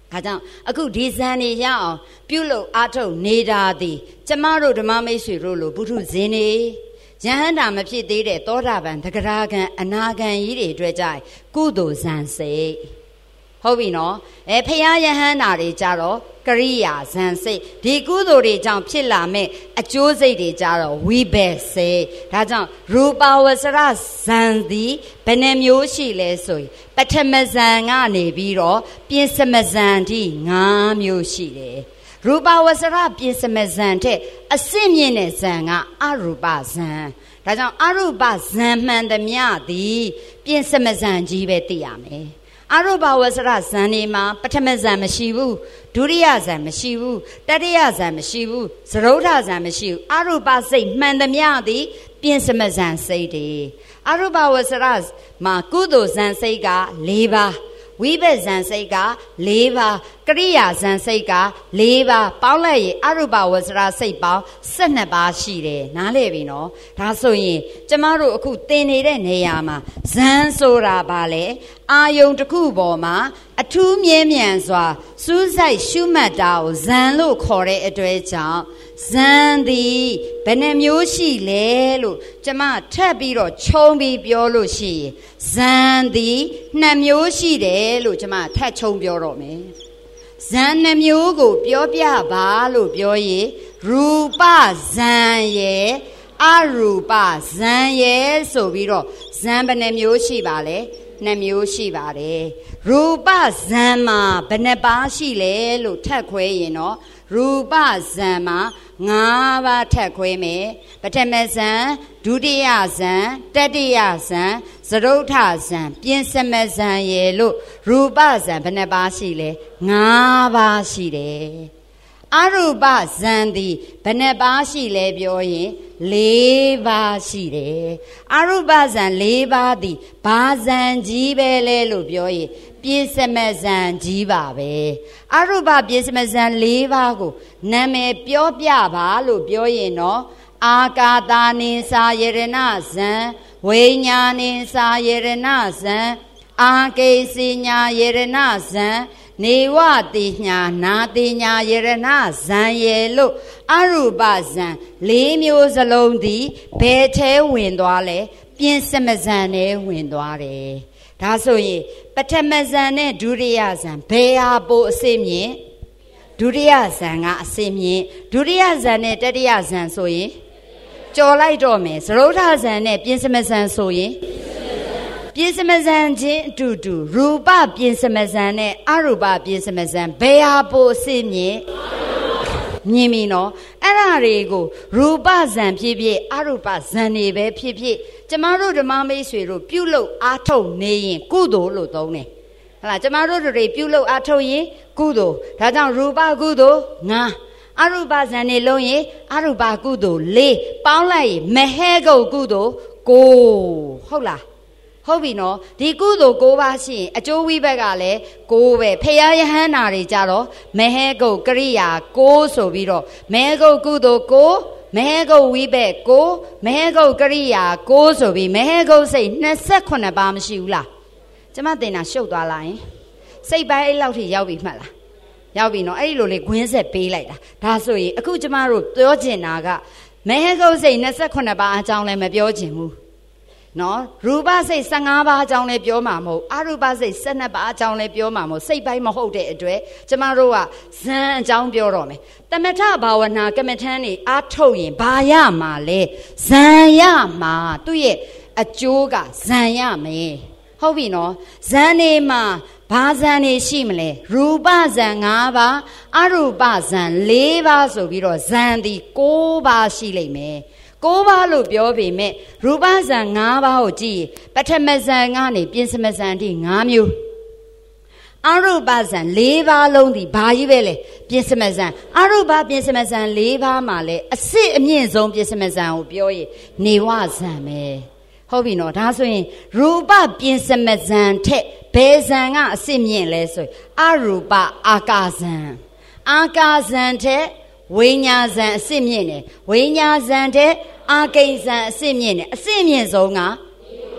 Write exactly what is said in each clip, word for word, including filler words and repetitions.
ဒါကြောင့်အခုဒီဇန်နေရအောင်ပြုလုပ်အားထုတ်နေတာသည်ကျမတို့ဓမ္မမိတ်ဆွေတို့လိုဘုထုဇင်းနေယဟန္တာမဖြစ်သေးတဲ့သောတာပန်သဂရာဂံအနာဂံကြီးတွေအတွက်ကြိုင်ကုသိုလ်ဇန်စိတ်ဟုတ်ပြီနော်အဲဖရာယဟန္တာတွေကြတော့ကရိယာဇန်စိတ်ဒီကုသိုလ်တွေကြောင့်ဖြစ်လာမဲ့အကျိုးစိတ်တွေကြတော့ဝိဘက်စိတ်ဒါကြောင့်ရူပဝဆရဇန်သည်ဘယ်နှမျိုးရှိလဲဆိုရင်ပထမဇန်ကနေပြီးတော့ပြင်စမဇန်ထိ၅မျိုးရှိတယ်ရူပဝဆရပြင်စမဇန်တဲ့အစင့်မြင့်တဲ့ဇန်ကအရူပဇန်ဒါကြောင့်အရူပဇန်မှန်သမျှသည်ပြင်စမဇန်ကြီးပဲသိရမယ်အရူပဝဆရဇန်နေမှာပထမဇန်မရှိဘူးဒုတိယဇန်မရှိဘူးတတိယဇန်မရှိဘူးသရုဒ္ဓဇန်မရှိဘူးအရူပစိတ်မှန်သမျှသည်ပြင်စမဇန်စိတ်တွေအရူပဝဆရမှာကုသိုလ်ဇန်စိတ်က၄ပါးဝိဘက်ဇန်စိတ်က၄ပါးကရိယာဇန်စိတ်က၄ပါးပေါင်းလိုက်ရင်အရူပဝဆရစိတ်ပေါင်း၁၂ပါးရှိတယ်နားလည်ပြီနော်ဒါဆိုရင်ကျမတို့အခုသင်နေတဲ့နေရာမှာဇန်ဆိုတာဘာလဲအာယုံတစ်ခုပေါ်မှာအထူးမြဲမြံစွာစူးစိုက်ရှုမှတ်တာကိုဇန်လို့ခေါ်တဲ့အတွက်ကြောင့်ဇန်သည်ဘယ်နှမျိုးရှိလဲလို့ကျမထပ်ပြီးတော့ခြုံပြီးပြောလို့ရှိရင်ဇန်သည်နှစ်မျိုးရှိတယ်လို့ကျမထပ်ခြုံပြောတော့မယ်ဇန်နှမျိုးကိုပြောပြပါလို့ပြောရင်ရူပဇန်ရဲ့အရူပဇန်ရဲ့ဆိုပြီးတော့ဇန်ဘယ်နှမျိုးရှိပါလဲနှစ်မျိုးရှိပါတယ်ရူပဇန်မှာဘယ်နှပါးရှိလဲလို့ထပ်ခွဲရင်တော့ရူပဇန်မှာ၅ပါးထပ်ခွဲမယ်ပထမဇန်ဒုတိယဇန်တတိယဇန်သရုဒ္ဓဇန်ပြင်စမဇန်ရဲ့လို့ရူပဇန်ဘယ်နှပါးရှိလဲ၅ပါးရှိတယ်အရူပဇန်သည်ဘယ်နှပါးရှိလဲပြောရင်၄ပါးရှိတယ်အရူပဇန်၄ပါးသည်ဘာဇန်ကြီးပဲလဲလို့ပြောရင်ပြင်စမဇန်ကြီးပါပဲအရူပပြင်စမဇန်၄ပါးကိုနာမည်ပြောပြပါလို့ပြောရင်တော့အာကာတာနိစာယရဏဇန်ဝိညာနိစာယရဏဇန်အာကေစီညာယရဏဇန်နေဝတိညာနာတိညာယရဏဇံရဲ့လို့အရူပဇံ၄မျိုးစလုံးသည်ဘယ်ထဲဝင်သွားလဲပြင်စမဇံနဲ့ဝင်သွားတယ်ဒါဆိုရင်ပထမဇံနဲ့ဒုတိယဇံဘယ်ဟာပိုအစစ်မြင့်ဒုတိယဇံကအစစ်မြင့်ဒုတိယဇံနဲ့တတိယဇံဆိုရင်ကြော်လိုက်တော့မယ်သရုဒ္ဓဇံနဲ့ပြင်စမဇံဆိုရင်ပြင်စမဇန်ချင်းအတူတူရူပပြင်စမဇန်နဲ့အရူပပြင်စမဇန်ဘယ်ဟာပိုအစစ်မြင့်မြင်ပြီနော်အဲ့ဒါတွေကိုရူပဇန်ဖြစ်ဖြစ်အရူပဇန်တွေပဲဖြစ်ဖြစ်ကျမတို့ဓမ္မမိတ်ဆွေတို့ပြုလုပ်အားထုတ်နေရင်ကုသိုလ်လို့သုံးတယ်ဟလာကျမတို့တွေပြုလုပ်အားထုတ်ရင်ကုသိုလ်ဒါကြောင့်ရူပကုသိုလ်ငါအရူပဇန်တွေလုံးရင်အရူပကုသိုလ်၄ပေါင်းလိုက်ရင်မဟဲကုတ်ကုသိုလ်၉ဟုတ်လားဟုတ်ပြီနော်ဒီကုသိုလ်၉ပါးရှိရင်အကျိုးဝိဘက်ကလည်း၉ပဲဖရာယဟန္တာတွေကြတော့မဟဲကုတ်ကရိယာ၉ဆိုပြီးတော့မဟဲကုတ်ကုသိုလ်၉မဟဲကုတ်ဝိဘက်၉မဟဲကုတ်ကရိယာ၉ဆိုပြီးမဟဲကုတ်စိတ်၂၈ပါးမရှိဘူးလားကျမတင်တာရှုပ်သွားလာရင်စိတ်ပိုင်းအဲ့လောက်ထိရောက်ပြီမှတ်လားရောက်ပြီနော်အဲ့ဒီလိုလေးဂွင်းဆက်ပေးလိုက်တာဒါဆိုရင်အခုကျမတို့ပြောချင်တာကမဟဲကုတ်စိတ်၂၈ပါးအကြောင်းလည်းမပြောချင်ဘူးနော်ရူပစိတ်၁၅ပါးအကြောင်းလည်းပြောမှာမဟုတ်အရူပစိတ်၁၂ပါးအကြောင်းလည်းပြောမှာမဟုတ်စိတ်ပိုင်းမဟုတ်တဲ့အတွက်ကျမတို့ကဇန်အကြောင်းပြောတော့မယ်တမထဘာဝနာကမ္မထန်နေအားထုတ်ရင်ဘာရမှာလဲဇန်ရမှာသူ့ရဲ့အကျိုးကဇန်ရမယ်ဟုတ်ပြီနော်ဇန်နေမှာဘာဇန်နေရှိမလဲရူပဇန်၅ပါးအရူပဇန်၄ပါးဆိုပြီးတော့ဇန်ဒီ၉ပါးရှိလိမ့်မယ်၉ပါးလို့ပြောပေမဲ့ရူပဇန်၅ပါးကိုကြည့်ပထမဇန်ကနေပြင်စမဇန်ထိ၅မျိုးအရူပဇန်၄ပါးလုံးဒီဘာကြီးပဲလဲပြင်စမဇန်အရူပပြင်စမဇန်၄ပါးမှာလဲအစစ်အမြင့်ဆုံးပြင်စမဇန်ကိုပြောရင်နေဝဇန်ပဲဟုတ်ပြီနော်ဒါဆိုရင်ရူပပြင်စမဇန်ထက်ဘယ်ဇန်ကအစစ်မြင့်လဲဆိုရင်အရူပအာကာဇန်အာကာဇန်ထက်ဝိညာဇန်အစစ်မြင့်တယ်ဝိညာဇန်တဲ့အာကိဉ္ဇန်အစစ်မြင့်တယ်အစစ်မြင့်ဆုံးက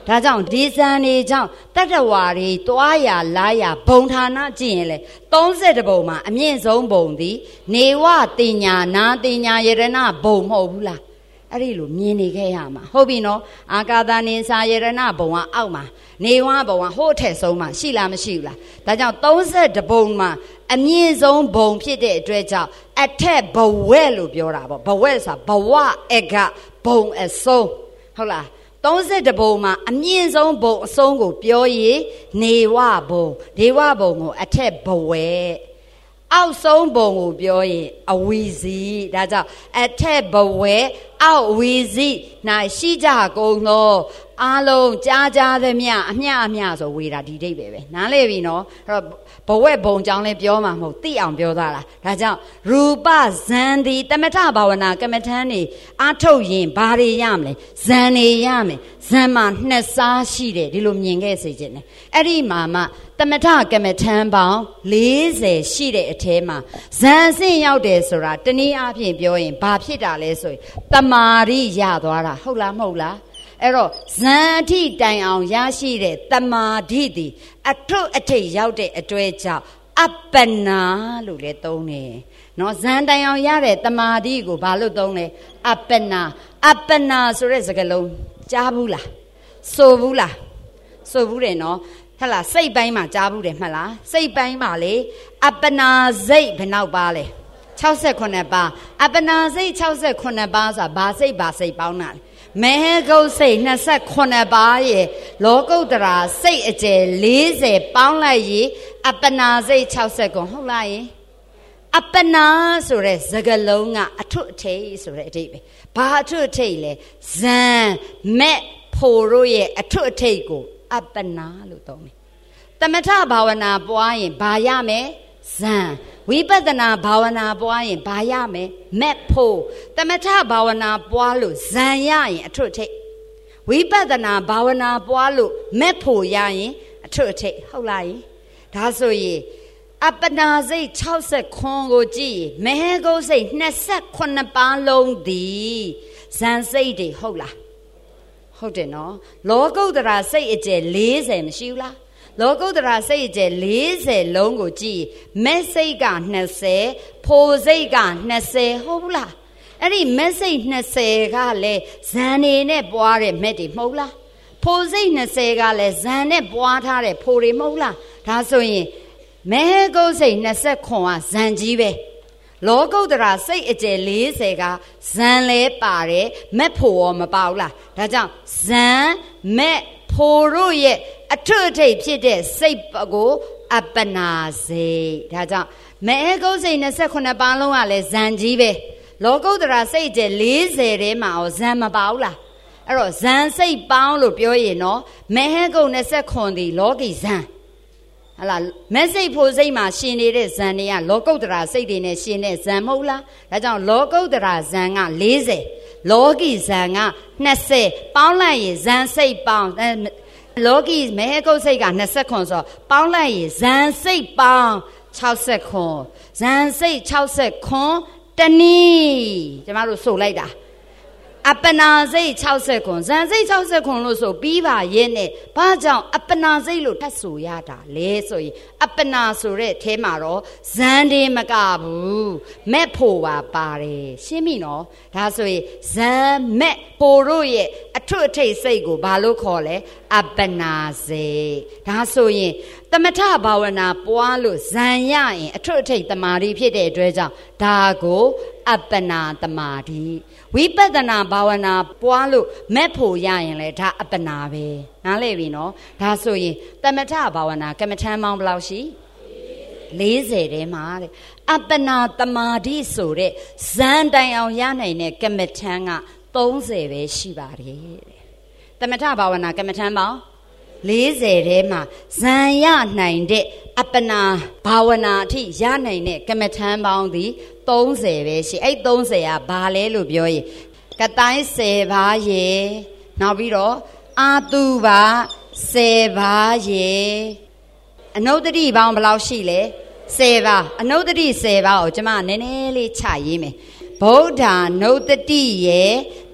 ဒါကြောင့်ဒီဇန်နေကြောင့်တတ္တဝါတွေတွားရလာရဘုံဌာနကြည့်ရင်လေသုံးဆယ်တဘုံမှာအမြင့်ဆုံးဘုံသည်နေဝတင်ညာနာတင်ညာယရဏဘုံမဟုတ်ဘူးလားအဲ့ဒီလိုမြင်နေခဲ့ရမှာဟုတ်ပြီနော်အာကာသနိစာယရဏဘုံကအောက်မှာနေဝဘုံကဟိုးထက်ဆုံးမှာရှိလားမရှိဘူးလားဒါကြောင့်သုံးဆယ်တဘုံမှာအမြင့်ဆုံးဘုံဖြစ်တဲ့အတွက်ကြောင့်အထက်ဘဝဲလို့ပြောတာပေါ့ဘဝဲဆိုတာဘဝအကဘုံအဆုံးဟုတ်လားသုံးဆယ်တဘုံမှာအမြင့်ဆုံးဘုံအဆုံးကိုပြောရင်နေဝဘုံနေဝဘုံကိုအထက်ဘဝဲအောက်ဆုံးဘုံကိုပြောရင်အဝီစီဒါကြောင့်အထက်ဘဝဲအောက်ဝီစီနာရှိကြကုန်သောအားလုံးကြားကြားသမျှအမျှအမျှဆိုဝေတာဒီဒိတ်ပဲပဲနားလေပြီနော်အဲ့တော့ဘဝဲဘုံကြောင်းလဲပြောမှာမဟုတ်သိအောင်ပြောသားလားဒါကြောင့်ရူပဇန်ဒီတမထဘာဝနာကမ္မထန်နေအာထုတ်ရင်ဘာတွေရမလဲဇန်နေရမယ်ဇန်မှာနှစ်စားရှိတယ်ဒီလိုမြင်ခဲ့စေခြင်းနဲ့အဲ့ဒီမှာမှတမထကမ္မထန်ပေါင်းလေးဆယ်ရှိတဲ့အထဲမှာဇန်ဆင့်ရောက်တယ်ဆိုတာတနည်းအားဖြင့်ပြောရင်ဘာဖြစ်တာလဲဆိုရင်တမာရိရသွားတာဟုတ်လားမဟုတ်လားအဲ့တော့ဇန်အထိတိုင်အောင်ရရှိတဲ့တမာတိသည်အထုအထိတ်ရောက်တဲ့အတွေ့အကြောင်းအပ္ပနာလို့လည်းသုံးတယ်နော်ဇန်တိုင်အောင်ရတဲ့တမာတိကိုဘာလို့သုံးလဲအပ္ပနာအပ္ပနာဆိုတဲ့စကားလုံးကြားဘူးလားဆိုဘူးလားဆိုဘူးတယ်နော်ဟဲ့လားစိတ်ပိုင်းမှာကြားဘူးတယ်မှတ်လားစိတ်ပိုင်းမှာလေအပ္ပနာစိတ်ဘယ်နောက်ပါလဲ၆၈ပါးအပ္ပနာစိတ်၆၈ပါးဆိုတာဘာစိတ်ဘာစိတ်ပေါင်းတာလဲမေဟဂုတ်စိတ်၂၈ပါးရဲ့လောကုတ္တရာစိတ်အကျယ်လေးဆယ်ပေါင်းလိုက်ရင်အပ္ပနာစိတ်၆၈ဟုတ်လားယင်အပ္ပနာဆိုတဲ့စကားလုံးကအထွတ်အထိပ်ဆိုတဲ့အဓိပ္ပာယ်ဘာအထွတ်အထိပ်လဲဇန်မက်ဖို့တို့ရဲ့အထွတ်အထိပ်ကိုအပ္ပနာလို့သုံးတယ်တမထဘာဝနာပွားရင်ဘာရမယ်ဇန်ဝိပဿနာဘာဝနာပွားရင်ဘာရမယ်မက်ဖို့တမထဘာဝနာပွားလို့ဇန်ရရင်အထွတ်အထိပ်ဝိပဿနာဘာဝနာပွားလို့မက်ဖို့ရရင်အထွတ်အထိပ်ဟုတ်လားယင်ဒါဆိုရင်အပ္ပနာစိတ်၆၈ကိုကြည့်ရင်မဟဂုတ်စိတ်၂၈ပါးလုံးသည်ဇန်စိတ်တွေဟုတ်လားဟုတ်တယ်နော်လောကုတ္တရာစိတ်အကျယ်လေးဆယ်မရှိဘူးလားလောကုတ္တရာစိတ်အကျယ်လေးဆယ်လုံးကိုကြည့်မက်စိတ်က၂၀ဖိုစိတ်က၂၀ဟုတ်ဘူးလားအဲ့ဒီမက်စိတ်၂၀ကလည်းဇန်နေနဲ့ပွားတဲ့မက်တွေမဟုတ်လားဖိုစိတ်၂၀ကလည်းဇန်နဲ့ပွားထားတဲ့ဖိုတွေမဟုတ်လားဒါဆိုရင်မေဟဂုတ်စိတ်၂၈ကဇန်ကြီးပဲလောကုတ္တရာစိတ်အကျယ်လေးဆယ်ကဇန်လဲပါတယ်မက်ဖို့ရောမပါဘူးလားဒါကြောင့်ဇန်မက်ဖို့တို့ရဲ့အထွတ်အထိပ်ဖြစ်တဲ့စိတ်ကိုအပ္ပနာစိတ်ဒါကြောင့်မေဟဂုတ်စိတ်၂၈ပါးလုံးကလည်းဇန်ကြီးပဲလောကုတ္တရာစိတ်ကျယ်လေးဆယ်ထဲမှာရောဇန်မပါဘူးလားအဲ့တော့ဇန်စိတ်ပေါင်းလို့ပြောရင်နော်မေဟဂုတ်၂၈ဒီလောကီဇန်ဟလာမက်စိတ်ဖို့စိတ်မှာရှင်နေတဲ့ဇန်တွေကလောကုတ္တရာစိတ်တွေနဲ့ရှင်တဲ့ဇန်မဟုတ်လားဒါကြောင့်လောကုတ္တရာဇန်ကလေးဆယ်လောကီဇန်က၂၀ပေါင်းလိုက်ရင်ဇန်စိတ်ပေါင်းလောကီမေဟဂုတ်စိတ်က၂၈ဆိုပေါင်းလိုက်ရင်ဇန်စိတ်ပေါင်း၆၈ဇန်စိတ်၆၈တနည်းကျမတို့ဆိုလိုက်တာအပ္ပနာစိတ်၆၈ဇန်စိတ်၆၈လို့ဆိုပြီးပါရဲ့နဲ့ဘာကြောင့်အပ္ပနာစိတ်လို့ထပ်ဆိုရတာလဲဆိုရင်အပ္ပနာဆိုတဲ့အဲမှာတော့ဇန်တွေမကဘူးမက်ဖို့ပါပါတယ်ရှင်းပြီနော်ဒါဆိုရင်ဇန်မက်ဖို့တို့ရဲ့အထွတ်အထိပ်စိတ်ကိုဘာလို့ခေါ်လဲအပ္ပနာစိတ်ဒါဆိုရင်တမထဘာဝနာပွားလို့ဇန်ရရင်အထွတ်အထိပ်တမာတိဖြစ်တဲ့အတွက်ကြောင့်ဒါကိုအပ္ပနာတမာတိဝိပဿနာဘာဝနာပွားလို့မက်ဖို့ရရင်လေဒါအပ္ပနာပဲနားလည်ပြီနော်ဒါဆိုရင်တမထဘာဝနာကမ္မထမ်းပေါင်းဘယ်လောက်ရှိလေးဆယ်ထဲမှာတဲ့အပ္ပနာတမာတိဆိုတဲ့ဇန်တိုင်အောင်ရနိုင်တဲ့ကမ္မထမ်းကသုံးဆယ်ပဲရှိပါတယ်တဲ့တမထဘာဝနာကမ္မထမ်းပေါင်းလေးဆယ်ထဲမှာဇန်ရနိုင်တဲ့အပ္ပနာဘာဝနာအထိရနိုင်တဲ့ကမ္မထမ်းပေါင်းသည်သုံးဆယ်ပဲရှိအဲ့သုံးဆယ်ကဘာလဲလို့ပြောရင်ကတိုင်းဆယ်ပါးရေနောက်ပြီးတော့အာတုပါဆယ်ပါးရေအနုတ္တိပေါင်းဘယ်လောက်ရှိလဲဆယ်ပါးအနုတ္တိဆယ်ပါးကိုကျွန်မနည်းနည်းလေးချရေးမယ်ဗုဒ္ဓနုတ္တိရေတ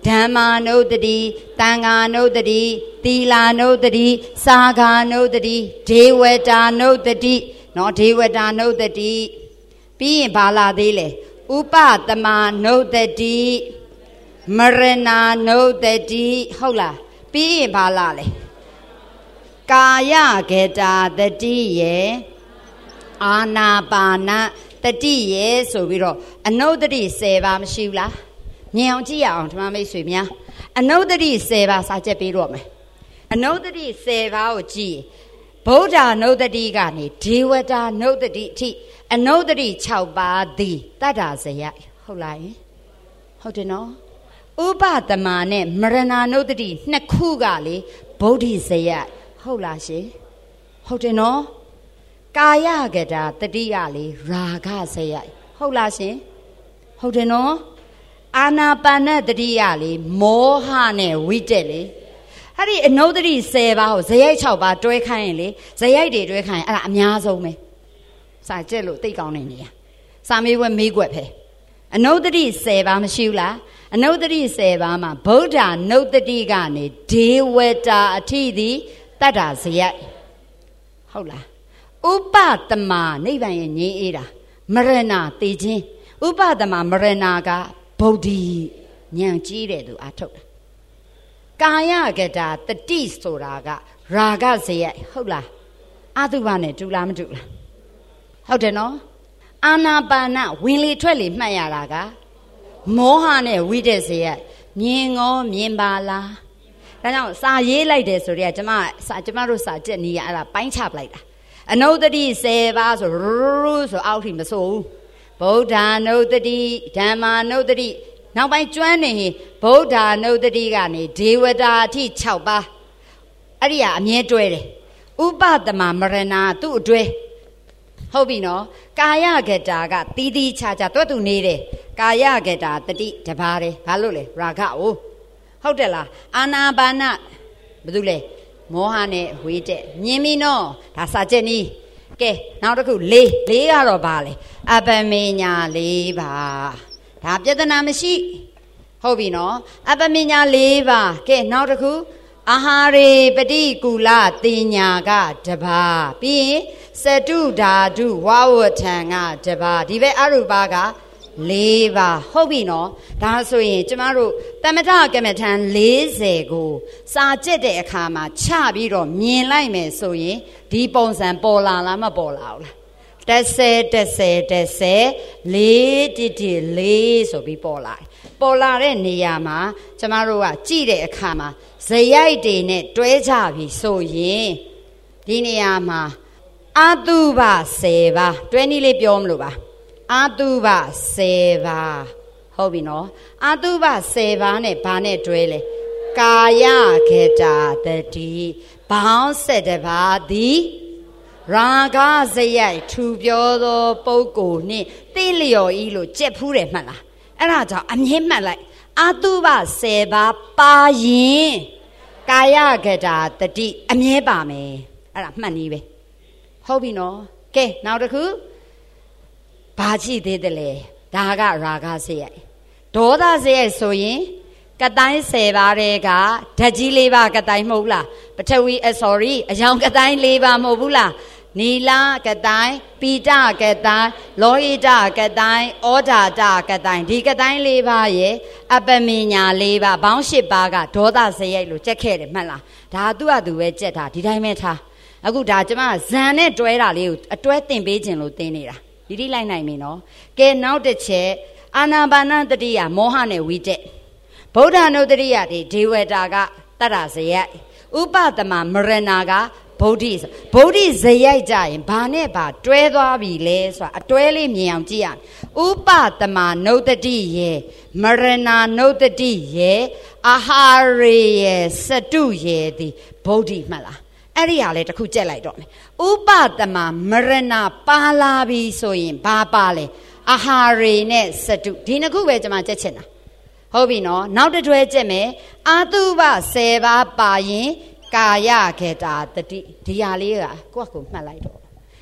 ဓမ္မာနုတတိတန်ဃာနုတတိသီလာနုတတိစာဃာနုတတိဒေဝတာနုတတိနော်ဒေဝတာနုတတိပြီးရင်ဘာလာသေးလဲဥပသမနုတတိမရဏနုတတိဟုတ်လားပြီးရင်ဘာလာလဲကာယကေတာတတိရဲ့အာနာပါနတတိရဲ့ဆိုပြီးတော့အနုတ္တိ၁၀ပါးမရှိဘူးလားမြင်အောင်ကြည့်ရအောင်ဓမ္မမိတ်ဆွေများအနုတ္တိ၁၀ပါးစာချက်ပေးတော့မယ်အနုတ္တိ၁၀ပါးကိုကြည့်ဗုဒ္ဓနုတ္တိကနေဒေဝတာနုတ္တိအထိအနုတ္တိ၆ပါးသည်တတ္တာဇယဟုတ်လားယင်ဟုတ်တယ်နော်ဥပသမနဲ့မရဏနုတ္တိနှစ်ခုကလေဗုဒ္ဓဇယဟုတ်လားရှင်ဟုတ်တယ်နော်ကာယကတာတတိယလေရာဂဇယဟုတ်လားရှင်ဟုတ်တယ်နော်အာနာပါနတတိယလေမောဟနဲ့ဝိတက်လေအဲ့ဒီအနုတ္တိ၁၀ပါးကိုဇယိုက်၆ပါးတွဲခိုင်းရင်လေဇယိုက်တွေတွဲခိုင်းရင်အဲ့ဒါအများဆုံးပဲစာကျက်လို့သိကောင်းနေနေရစာမေးပွဲမေးခွက်ပဲအနုတ္တိ၁၀ပါးမရှိဘူးလားအနုတ္တိ၁၀ပါးမှာဗုဒ္ဓနုတ္တိကနေဒေဝတာအထိသည်တတ္တာဇယိုက်ဟုတ်လားဥပသမနိဗ္ဗာန်ရဲ့ငြိမ်းအေးတာမရဏတေခြင်းဥပသမမရဏကဗုဒ္ဓဉာဏ်ကြီးတဲ့သူအထုတ်တာကာယကတာတတိဆိုတာကရာဂဇယိုက်ဟုတ်လားအတုပနဲ့တူလားမတူလားဟုတ်တယ်နော်အာနာပါနဝင်လေထွက်လေမှတ်ရတာကမောဟနဲ့ဝိတက်ဇယိုက်မြင်ငေါမြင်ပါလားဒါကြောင့်စာရေးလိုက်တယ်ဆိုတော့ကျမစာကျမတို့စာကြက်နေရအဲ့ဒါပိုင်းချပလိုက်တာအနုတ္တိ၁၀ပါးဆိုရူးဆိုအောက်ထိမဆိုဘူးဗုဒ္ဓနုတ္တိဓမ္မာနုတ္တိနောက်ပိုင်းကျွမ်းနေရင်ဗုဒ္ဓနုတ္တိကနေဒေဝတာအထိ၆ပါးအဲ့ဒီကအမြဲတွဲတယ်ဥပသမမရဏသူ့အတွဲဟုတ်ပြီနော်ကာယကတာကတီးတီးခြားခြားတွတ်တူနေတယ်ကာယကတာတတိတပါးတယ်ဘာလို့လဲရာဂအိုဟုတ်တယ်လားအာနာပါနဘာလို့လဲမောဟနဲ့ဝေးတဲ့မြင်ပြီနော်ဒါစာချက်နီးကဲနောက်တစ်ခုလေးလေးကတော့ဘာလဲအပမေညာလေးပါဒါပြဿနာမရှိဟုတ်ပြီနော်အပမေညာလေးပါကဲနောက်တစ်ခုအာဟာရေပฏิကူလတင်ညာကတပါပြီးရင်စတုဓာတုဝဝထံကတပါဒီဘက်အရူပါကလေးပါဟုတ်ပြီနော်ဒါဆိုရင်ကျမတို့တမထကမ္မထံ၄၀ကိုစာကျက်တဲ့အခါမှာချပြီးတော့မြင်လိုက်မယ်ဆိုရင်ဒီပုံစံပေါ်လာလားမပေါ်လာဘူးလားတစ်ဆယ်တစ်ဆယ်တစ်ဆယ်လေးတိတိလေးဆိုပြီးပေါ်လာပေါ်လာတဲ့နေရာမှာကျမတို့ကကြည့်တဲ့အခါမှာဇယိုက်တွေနဲ့တွဲကြပြီဆိုရင်ဒီနေရာမှာအတုပ၁၀ပါးတွဲနည်းလေးပြောမလို့ပါအတုပ၁၀ပါးဟုတ်ပြီနော်အတုပ၁၀ပါးနဲ့ဘာနဲ့တွဲလဲကာယကေတာတတိဘောင်း၁၁ပါးသည်ရာဂဇယိုက်ထူပြောသောပုဂ္ဂိုလ်နှင့်သိလျော်ဤလို့ကြက်ဖူးတယ်မှတ်လားအဲ့ဒါကြောင့်အမြဲမှတ်လိုက်အတုပ၁၀ပါးပါရင်ကာယကေတာတတိအမြဲပါမယ်အဲ့ဒါမှတ်နည်းပဲဟုတ်ပြီနော်ကဲနောက်တစ်ခုဘာကြည့်သေးတယ်လဲဒါကရာဂဇယိုက်ဒေါသဇယိုက်ဆိုရင်ကတိုင်း၁၀ပါးတဲ့ကဓာတ်ကြီး၄ပါးကတိုင်းမဟုတ်လားပထဝီအ sorry အယောင်ကတိုင်း၄ပါးမဟုတ်ဘူးလားနီလာကတိုင်းပိတကတိုင်းလောဟိတကတိုင်းဩဓာတကတိုင်းဒီကတိုင်း၄ပါးရဲ့အပမညာ၄ပါးဘောင်း၈ပါးကဒေါသဇယိုက်လို့ကြက်ခဲ့တယ်မှတ်လားဒါသူ့အတူပဲကြက်တာဒီတိုင်းပဲထားအခုဒါကျမဇန်နဲ့တွဲတာလေးကိုအတွဲတင်ပေးခြင်းလို့တင်နေတာဒီတိလိုက်နိုင်ပြီနော်ကဲနောက်တစ်ချက်အာနာပါနတတိယမောဟနဲ့ဝိတက်ဗုဒ္ဓနုတ္တိယတွေဒေဝတာကတတ္တဇယိုက်ဥပသမမရဏကဗုဒ္ဓဗုဒ္ဓဇယိုက်ကြရင်ဘာနဲ့ဘာတွဲသွားပြီလဲဆိုတာအတွဲလေးမြင်အောင်ကြည့်ရဥပသမနုတ္တိရဲ့မရဏနုတ္တိရဲ့အာဟာရေရဲ့စတုရဲ့ဒီဗုဒ္ဓမှတ်လားအဲ့ဒီဟာလေတစ်ခုကြက်လိုက်တော့မယ်ဥပသမမရဏပါလာပြီဆိုရင်ဘာပါလဲအာဟာရေနဲ့စတုဒီနှစ်ခုပဲကျွန်မကြက်ချင်တာဟုတ်ပြီနော်နောက်တစ်တွဲကြက်မယ်အာတုပ၁၀ပါးပါရင်ကာယကေတာတတိဒီဟာလေးကကိုယ့်ကိုမှတ်လိုက်တော့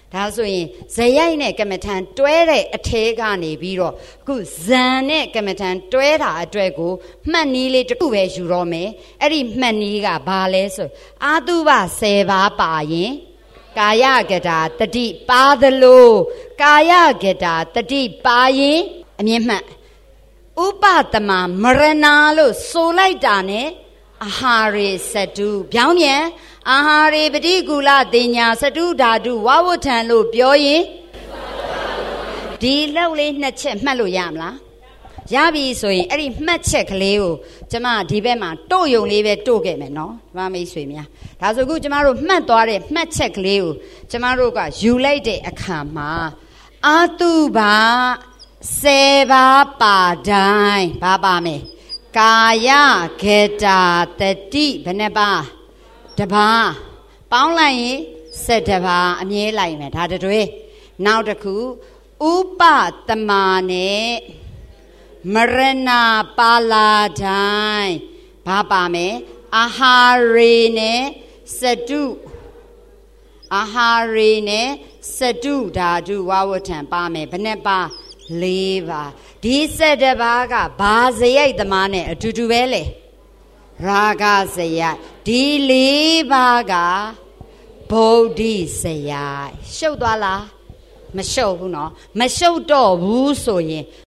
ဒါဆိုရင်ဇယိုက်နဲ့ကမ္မထံတွဲတဲ့အထဲကနေပြီးတော့အခုဇန်နဲ့ကမ္မထံတွဲတာအတွက်ကိုမှတ်နည်းလေးတစ်ခုပဲယူတော့မယ်အဲ့ဒီမှတ်နည်းကဘာလဲဆိုအာတုဘဆယ်ပါးပါရင်ကာယကတာတတိပါသလိုကာယကတာတတိပါရင်အမြင့်မှတ်ဥပတမမရဏလို့ဆိုလိုက်တာနဲ့အာဟာရေစတုပြောင်းပြန်အာဟာရေပฏิကူလတင်ညာစတုဓာတုဝဝဋ္ဌံလို့ပြောရင်ဒီလောက်လေးနှစ်ချက်မှတ်လို့ရမလားရပြီဆိုရင်အဲ့ဒီမှတ်ချက်ကလေးကိုကျမဒီဘက်မှာတို့ယုံလေးပဲတို့ခဲ့မယ်နော်ဓမ္မမိတ်ဆွေများဒါဆိုခုကျမတို့မှတ်သွားတဲ့မှတ်ချက်ကလေးကိုကျမတို့ကယူလိုက်တဲ့အခါမှာအာတုဘာဆယ်ပါးပါတိုင်းဘာပါမယ်ကာယကေတာတတိဘယ်နှပါတပါးပေါင်းလိုက်ရင်ဆယ်တပါးအမြဲလိုက်မယ်ဒါတွဲနောက်တစ်ခုဥပတမနဲ့မရဏပါလာတိုင်းဘာပါမယ်အာဟာရေနဲ့စတုအာဟာရေနဲ့စတုဓာတုဝဝဋ္ဌံပါမယ်ဘယ်နှပါလေးပါဒီစက်တပါးကဘာဇယိုက်သမားနဲ့အတူတူပဲလေရာဂဇယိုက်ဒီလေးပါးကဗုဒ္ဓဇယိုက်ရှုပ်သွားလားမရှုပ်ဘူးနော်မရှုပ်တော့ဘူးဆိုရင်